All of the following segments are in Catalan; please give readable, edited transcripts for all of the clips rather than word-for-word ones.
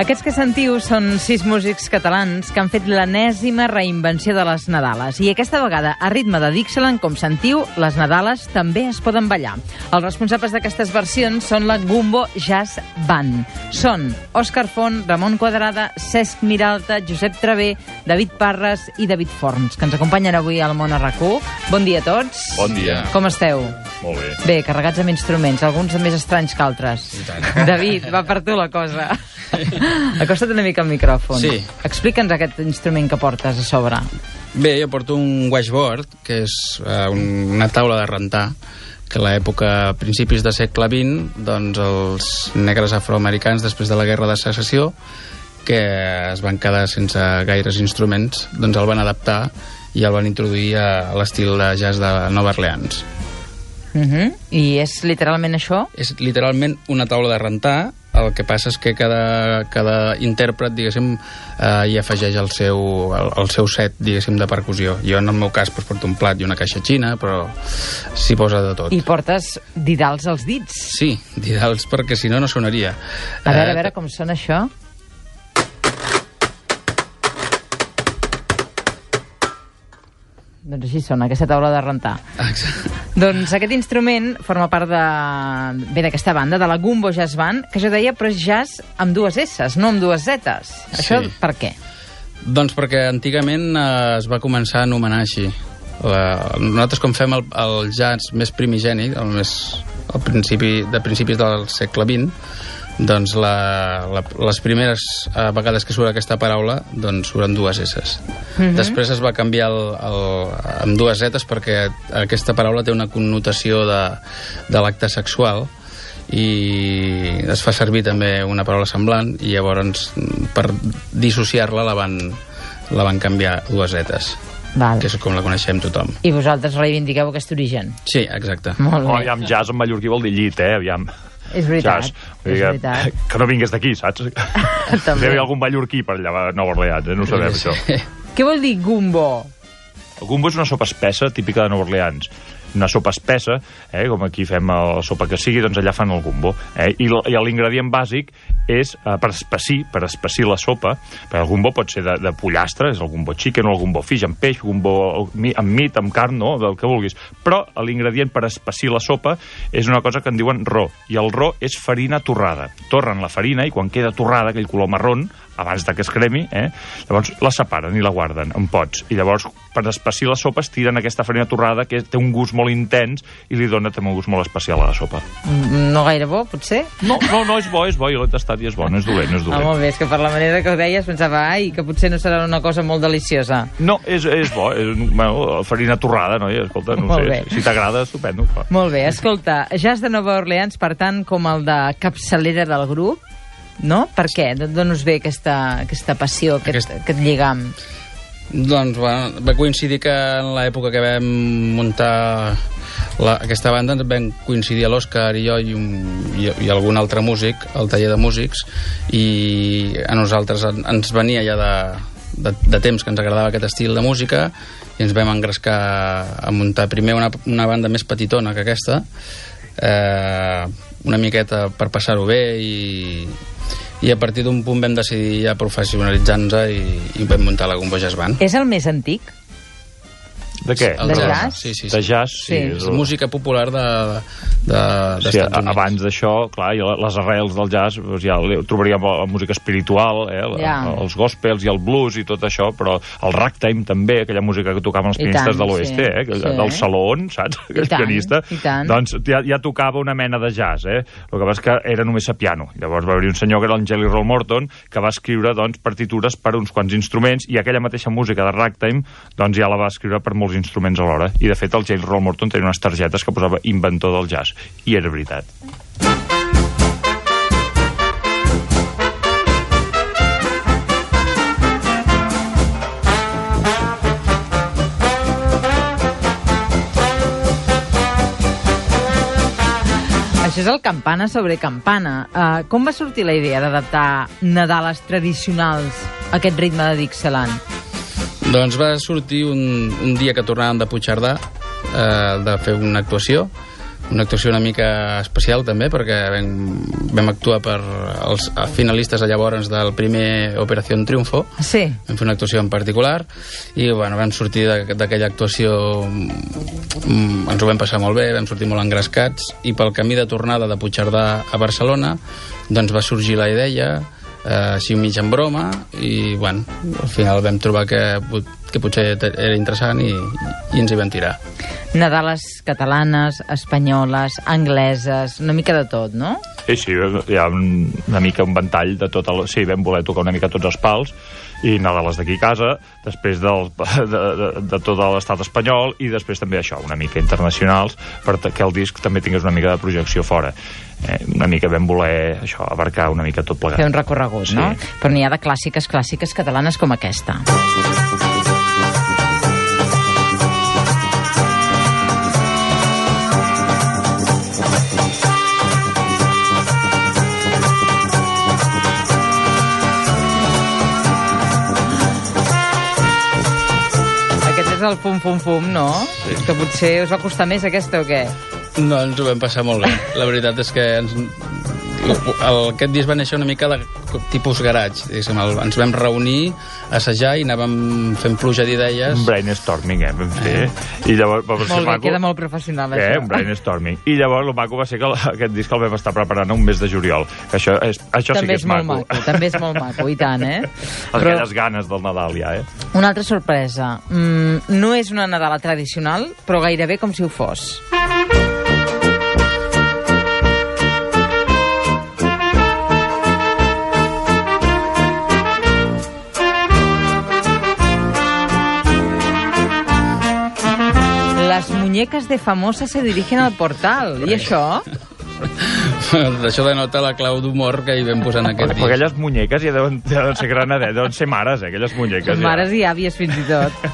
Aquests que sentiu són 6 músics catalans que han fet l'enèsima reinvenció de les Nadales. I aquesta vegada, a ritme de Dixieland, com sentiu, les Nadales també es poden ballar. Els responsables d'aquestes versions són la Gumbo Jazz Band. Són Òscar Font, Ramon Quadrada, Cesc Miralta, Josep Travé, David Parres i David Forns, que ens acompanyen avui al Món a RAC1. Bon dia a tots. Bon dia. Com esteu? Molt bé. Bé, carregats amb instruments, alguns més estranys que altres. David, va per tu la cosa. Acosta't una mica al micròfon. Sí. Explica'ns aquest instrument que portes a sobre. Bé, jo porto un washboard, que és una taula de rentar, que a l'època, a principis del segle XX, doncs els negres afroamericans, després de la Guerra de Secessió, que es van quedar sense gaires instruments, doncs el van adaptar i el van introduir a l'estil de jazz de Nova Orleans. I és literalment això? És literalment una taula de rentar. El que passa és que cada intèrpret, diguéssim, hi afegeix el seu set, diguéssim, de percussió. Jo, en el meu cas, doncs, porto un plat i una caixa xina, però s'hi posa de tot. I portes didals als dits. Sí, didals, perquè si no, no sonaria. A veure com sona això. Doncs així sona, aquesta taula de rentar. Exacte. Doncs aquest instrument forma part d'aquesta banda, de la Gumbo Jazz Band, que jo deia, però és jazz amb 2 S's, no amb 2 Z's. Això per què? Doncs perquè antigament es va començar a anomenar així. Nosaltres, com fem el jazz més primigeni, de principis del segle XX, doncs les primeres vegades que surt aquesta paraula doncs suren 2 S's. Després es va canviar amb 2 Z's perquè aquesta paraula té una connotació de l'acte sexual i es fa servir també una paraula semblant i llavors per dissociar-la la van canviar 2 Z's. Val. Que és com la coneixem tothom. I vosaltres reivindiqueu aquest origen? Sí, exacte. Molt bé. Aviam, jazz en mallorquí vol dir llit, aviam. És veritat, és veritat. Que no vingués d'aquí, saps? També. Deu hi ha algun mallorquí per allà a Nova Orleans, no ho sabem, això. Què vol dir gumbo? El gumbo és una sopa espessa típica de Nova Orleans. Una sopa espessa, com aquí fem la sopa que sigui, doncs allà fan el gumbo. I l'ingredient bàsic és per espessir la sopa, perquè el gumbo pot ser de pollastre, és el gumbo chicken o el gumbo fish, amb peix, gumbo amb meat, amb carn, no? Del que vulguis. Però l'ingredient per espessir la sopa és una cosa que en diuen ro, i el ro és farina torrada. Torren la farina i quan queda torrada, aquell color marrón, abans que es cremi, llavors la separen i la guarden en pots. I llavors, per espessir la sopa, es tiren aquesta farina torrada que té un gust molt intens i li dona també un gust molt especial a la sopa. No gaire bo, potser? No, és bo, jo l'he tastat i és bo, no és dolent, no és dolent. Molt bé, és que per la manera que ho deies pensava, que potser no serà una cosa molt deliciosa. No, és bo, farina torrada, no? Escolta, no sé, si t'agrada, estupendo. Molt bé, escolta, jazz de Nova Orleans, per tant, com el de capçalera del grup, no? Per què? D'on us ve aquesta passió, aquest lligam? Doncs va coincidir que en l'època que vam muntar aquesta banda vam coincidir l'Òscar i jo i algun altre músic al taller de músics, i a nosaltres ens venia ja de temps que ens agradava aquest estil de música i ens vam engrescar a muntar primer una banda més petitona que aquesta, una miqueta per passar-ho bé, i a partir d'un punt vam decidir ja professionalitzar-nos i vam muntar la Gumbo Jazz Band. És el més antic? De què? De jazz? Sí. De jazz, sí. És música popular d'Estats sí, Units. abans d'això, clar, les arrels del jazz doncs ja trobaríem la música espiritual, els gospels i el blues i tot això, però el ragtime també, aquella música que tocaven els pianistes de l'oest, del salón, saps? Aquell pianista, doncs ja tocava una mena de jazz, El que passa és que era només a piano. Llavors va haver un senyor que era el Jelly Roll Morton, que va escriure partitures per uns quants instruments, i aquella mateixa música de ragtime doncs ja la va escriure per molts instruments alhora. I de fet el Jelly Roll Morton tenia unes targetes que posava inventor del jazz, i era veritat. Això és el campana sobre campana. Com va sortir la idea d'adaptar Nadales tradicionals a aquest ritme de Dixieland? Doncs va sortir un dia que tornàvem de Puigcerdà de fer una actuació una actuació una mica especial també, perquè vam actuar per els finalistes llavors del primer Operació Triunfo. Sí. Vam fer una actuació en particular i bueno, vam sortir d'aquella actuació, ens ho vam passar molt bé, vam sortir molt engrescats, i pel camí de tornada de Puigcerdà a Barcelona doncs va sorgir la idea, així mig en broma, i bueno, al final vam trobar que potser era interessant i ens hi vam tirar. Nadales catalanes, espanyoles, angleses, una mica de tot, no? Sí, hi ha una mica un ventall de tot el... Sí, vam voler tocar una mica tots els pals, i Nadales d'aquí a casa, després de tot l'estat espanyol, i després també això, una mica internacionals, perquè el disc també tingués una mica de projecció fora. Una mica vam voler això, abarcar una mica tot plegat. Fer un recorregut, sí. No? Però n'hi ha de clàssiques catalanes com aquesta. El fum, fum, fum, no? Sí. Que potser us va costar més aquesta o què? No, ens ho vam passar molt bé. La veritat és que aquest disc va néixer una mica de tipus garatge. Ens vam reunir, assajar i anàvem fent pluja d'idees. Un brainstorming, vam fer. I llavors, molt bé, queda molt professional, això. Un brainstorming. I llavors el maco va ser que aquest disc el vam estar preparant un mes de juliol. Això sí que és maco. També és molt maco, i tant, Aquelles ganes del Nadal, ja, Una altra sorpresa. No és una Nadala tradicional, però gairebé com si ho fos. Las muñecas de Famosa se dirigen al portal. I això? Això denota la clau d'humor que hi vam posar en aquest disc. Però aquelles muñeques ja deuen ser granadet, deuen ser mares, aquelles muñeques. Mares i àvies, fins i tot.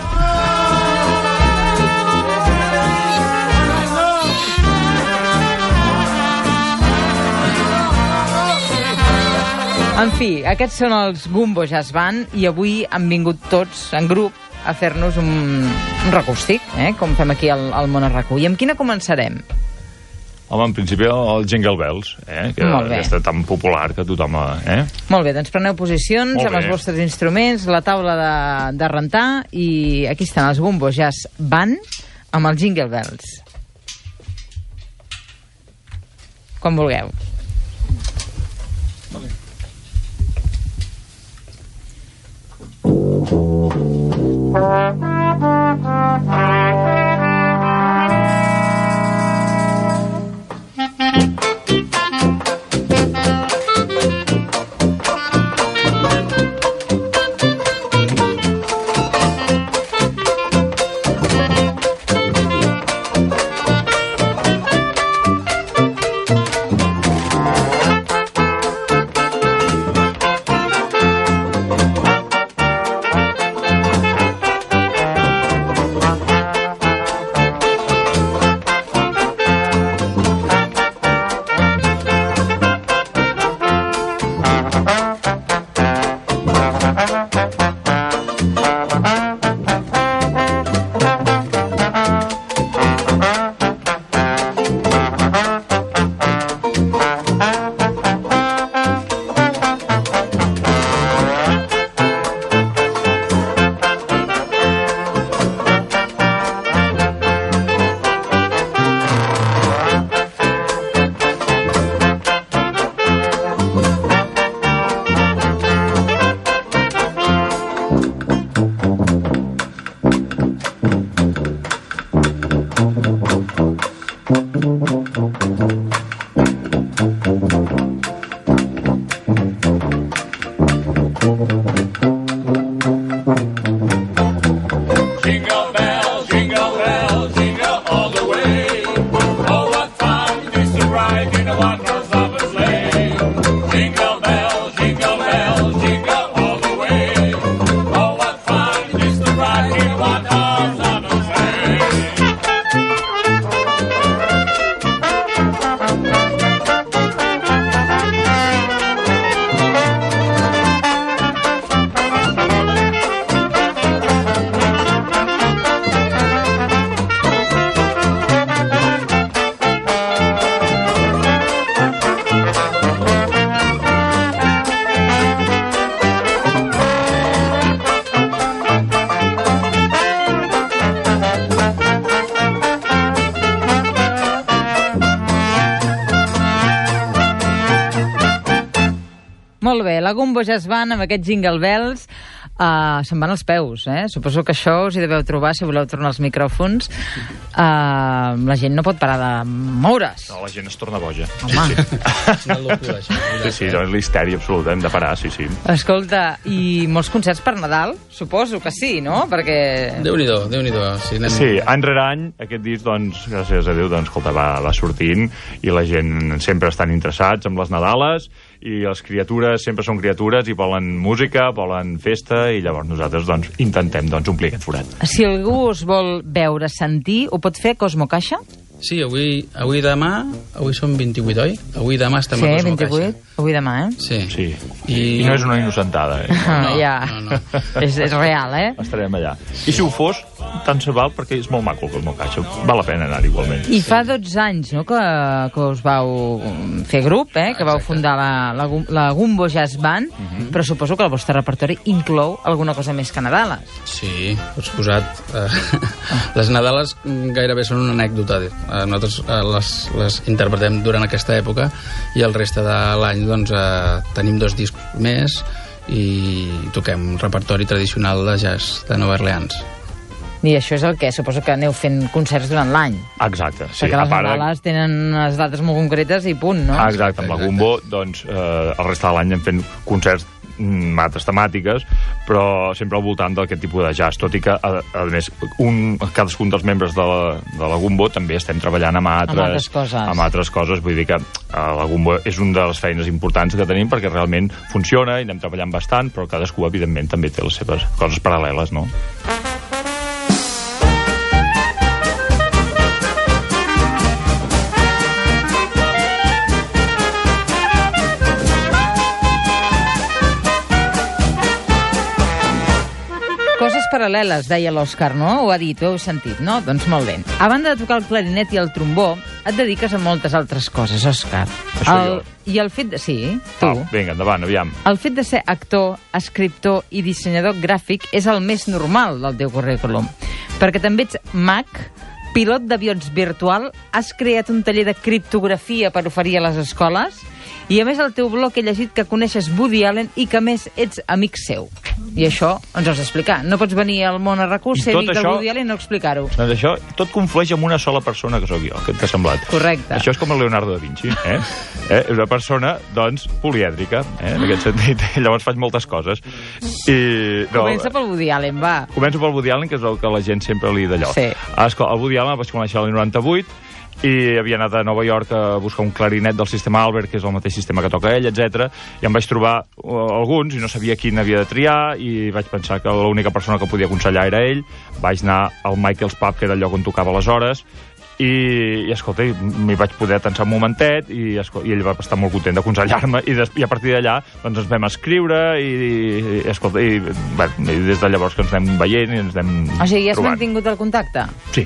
En fi, aquests són els Gumbo Jazz Band, i avui han vingut tots en grup a fer-nos un recústic, com fem aquí al Món a RAC1. I amb quina començarem? Home, en principi el Jingle Bells, que està tan popular que tothom... Molt bé, doncs preneu posicions amb els vostres instruments, la taula de rentar, i aquí estan els Gumbo Jazz Band amb el Jingle Bells. Com vulgueu. Molt bé, la Gumbo Jazz Band amb aquests Jingle Bells se'n van als peus, Suposo que això us hi deveu trobar si voleu tornar als micròfons. La gent no pot parar de moure's. No, la gent es torna boja. Home. És una locura, això. Sí, és l'histèria absoluta, hem de parar, sí. Escolta, i molts concerts per Nadal? Suposo que sí, no? Perquè... Déu-n'hi-do. Sí, any rere any, aquest disc, doncs, gràcies a Déu, doncs, escolta, va sortint i la gent sempre estan interessats en les Nadales i les criatures sempre són criatures i volen música, volen festa i llavors nosaltres doncs, intentem omplir aquest forat. Si algú us vol veure, sentir, ho pot fer a Cosmo Caixa? Sí, avui demà, avui som 28, oi? Avui demà estem a Cosmo Caixa. 28, avui demà, Sí. I no és una innocentada, No. És real, Estarem allà. I si ho fos, tant se val, perquè és molt maco el Cosmo Caixa. Val la pena anar igualment. I fa 12 anys, no?, que us vau fer grup, que vau fundar la Gumbo Jazz Band, però suposo que el vostre repertori inclou alguna cosa més que Nadales. Sí, per suposat. Les Nadales gairebé són una anècdota. Nosaltres les interpretem durant aquesta època i el reste de l'any doncs, tenim 2 discs més i toquem repertori tradicional de jazz de Nova Orleans. I això és el que suposo que aneu fent concerts durant l'any. Exacte, sí. Perquè les Nadales tenen unes dates molt concretes i punt, no? Exacte, amb la Gumbo, doncs, el reste de l'any hem fent concerts amb altres temàtiques, però sempre al voltant d'aquest tipus de jazz, tot i que, a més, cadascun dels membres de la Gumbo també estem treballant amb altres coses. Vull dir que la Gumbo és una de les feines importants que tenim perquè realment funciona i anem treballant bastant, però cadascú, evidentment, també té les seves coses paral·leles, no? Coses paral·leles, deia l'Òscar, no? Ho ha dit, ho heu sentit, no? Doncs molt bé. A banda de tocar el clarinet i el trombó, et dediques a moltes altres coses, Òscar. Això jo. I el fet de... Sí, tu. Vinga, endavant, aviam. El fet de ser actor, escriptor i dissenyador gràfic és el més normal del teu currículum. Perquè també ets mag, pilot d'avions virtual, has creat un taller de criptografia per oferir a les escoles i, a més, al teu blog he llegit que coneixes Woody Allen i que, a més, ets amic seu. I això ens ho has d'explicar. No pots venir al món a RAC1, ser amic de Woody Allen i no explicar-ho. Doncs això tot conflueix en una sola persona que sóc jo. Què t'ha semblat? Correcte. Això és com el Leonardo da Vinci, És una persona, doncs, polièdrica, en aquest sentit. Llavors faig moltes coses. Comença pel Woody Allen, va. Començo pel Woody Allen, que és el que la gent sempre li d'allò. Sí. El Woody Allen el vaig conèixer l'any 98, i havia anat a Nova York a buscar un clarinet del sistema Albert, que és el mateix sistema que toca ell, etc. I em vaig trobar alguns i no sabia quin havia de triar i vaig pensar que l'única persona que podia aconsellar era ell. Vaig anar al Michael's Pub, que era el lloc on tocava aleshores, i escolta, m'hi vaig poder tensar un momentet i ell va estar molt content d'aconsellar-me i a partir d'allà doncs ens vam escriure i des de llavors que ens anem veient i ens anem trobant. O sigui, has mantingut el contacte? Sí.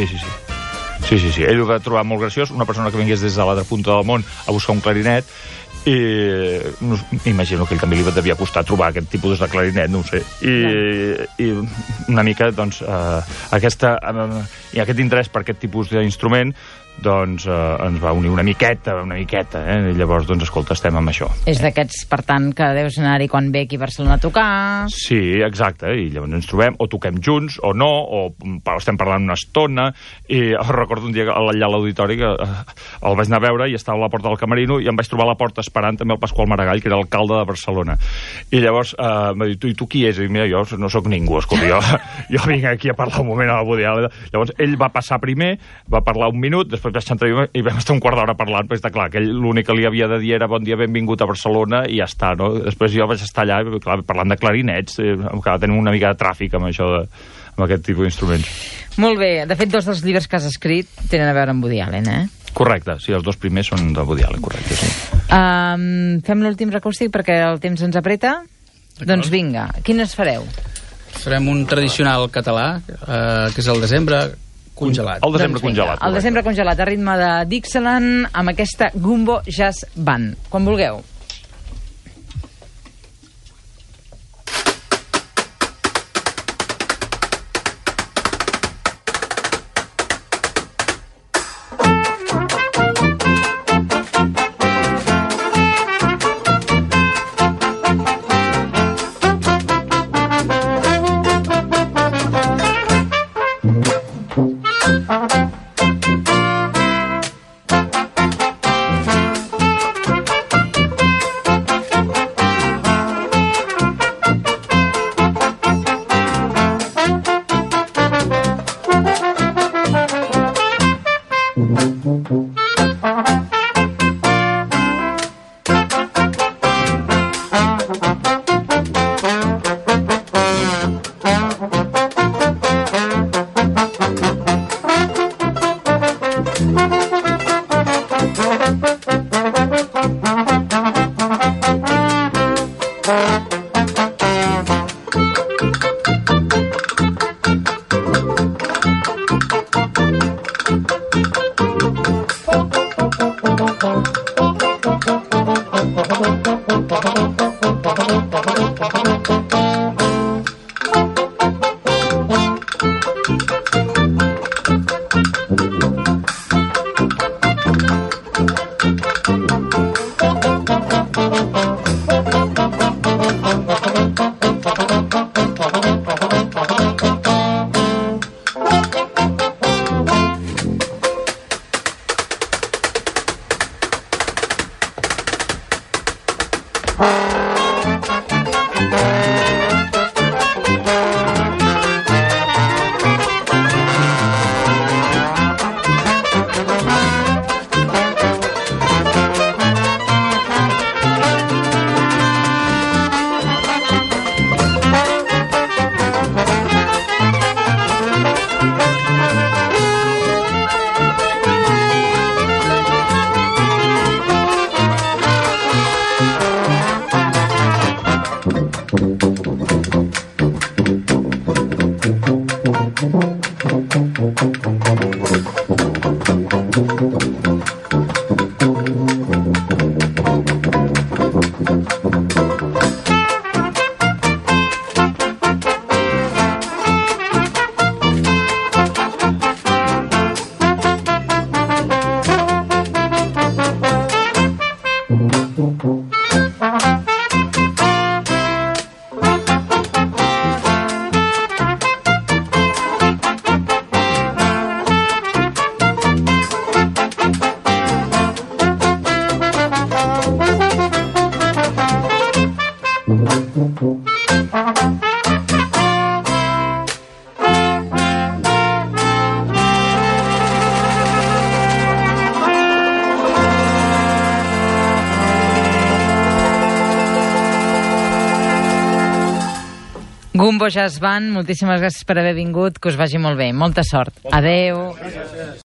Ell ho va trobar molt graciós, una persona que vingués des de l'altra punta del món a buscar un clarinet, i imagino que ell també li devia costar trobar aquest tipus de clarinet, no ho sé. I una mica, doncs, aquest interès per aquest tipus d'instrument doncs ens va unir una miqueta, i llavors, doncs, escolta, estem amb això. És d'aquests, per tant, que deus anar-hi quan ve aquí a Barcelona a tocar... Sí, exacte, i llavors ens trobem, o toquem junts, o no, o estem parlant una estona, i recordo un dia allà a l'auditori que el vaig anar a veure i estava a la porta del camerino i em vaig trobar a la porta esperant també el Pasqual Maragall, que era alcalde de Barcelona. I llavors m'ha dit, i tu qui és? I mira, jo no sóc ningú, escolta, jo vinc aquí a parlar un moment a la Woody Allen. Llavors ell va passar primer, va parlar un minut, després vaig entrar i vam estar un quart d'hora parlant, perquè està clar que ell l'únic que li havia de dir era bon dia, benvingut a Barcelona, i ja està, no? Després jo vaig estar allà, clar, parlant de clarinets, que tenim una mica de tràfic amb això, amb aquest tipus d'instruments. Molt bé, de fet, 2 dels llibres que has escrit tenen a veure amb Woody Allen, Correcte, sí, els 2 primers són de Woody Allen, correcte, sí. Fem l'últim recòstic perquè el temps ens apreta? Doncs vinga, quines fareu? Farem un tradicional català, que és el desembre congelat. El desembre congelat. El desembre congelat, a ritme de Dixieland, amb aquesta Gumbo Jazz Band. Quan vulgueu. Gumbo Jazz Band, moltíssimes gràcies per haver vingut, que us vagi molt bé. Molta sort. Adeu.